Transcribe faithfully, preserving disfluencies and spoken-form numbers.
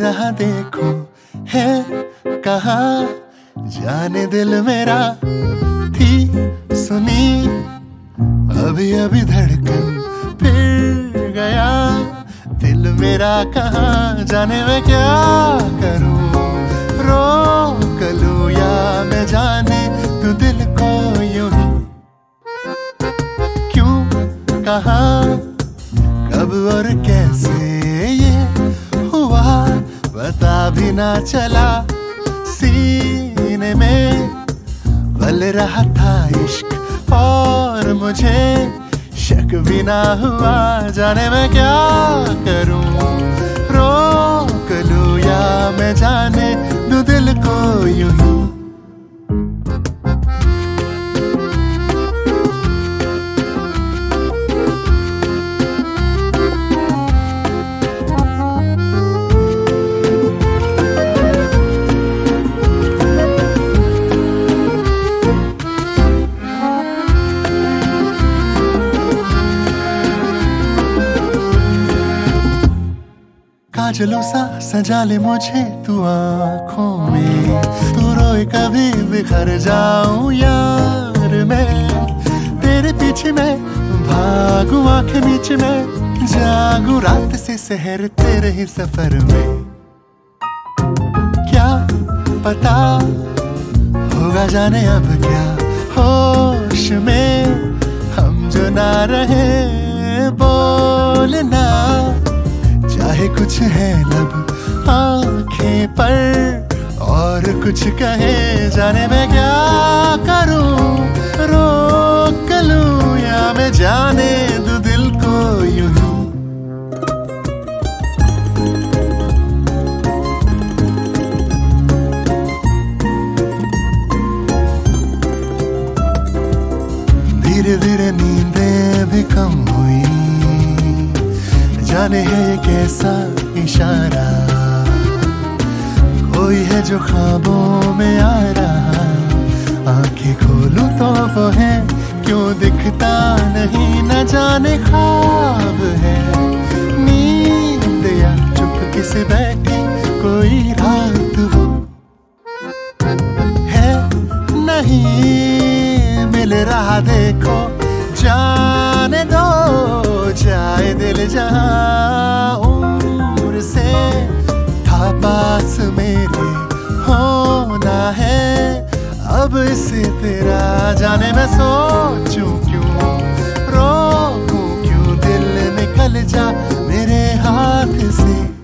रहा देखो है कहाँ जाने दिल मेरा थी सुनी अभी अभी धड़कन फिर गया दिल मेरा कहाँ जाने मैं क्या करूं रोक लूं या मैं जाने तू दिल को यूं ही क्यों कहाँ कब और कैसे ये हुआ पता भी ना चला सीने में बल रहा था इश्क और मुझे शक भी ना हुआ जाने मैं क्या करूं रोक लूं या मैं जाने दूं दिल को यूं ही काजलों सा सजा ले मुझे तू आँखों में तू रोए कभी बिखर जाऊं यार मैं तेरे पीछे मैं भागूं आंखें नीचे मैं जागूं रात से शहर तेरे ही सफर में क्या पता होगा जाने अब क्या होश में हम जो ना रहे बोलना चाहे कुछ है लब आंखें पर और कुछ कहे जाने मैं क्या करूं रोक लूं या मैं जाने दूं दिल को यूं ही धीरे धीरे नींदें भी कम हुई जाने है ये कैसा इशारा कोई है जो ख्वाबों में आ रहा आंखें खोलूं तो वो है क्यों दिखता नहीं न जाने ख्वाब है नींद या चुपके से बैठी कोई रात हो है नहीं मिल रहा देखो जाने दो जाए दिल जहां उम्र से था पास मेरे होना है अब इसे तेरा जाने मैं सोचूं क्यों रोकूं क्यों दिल निकल जा मेरे हाथ से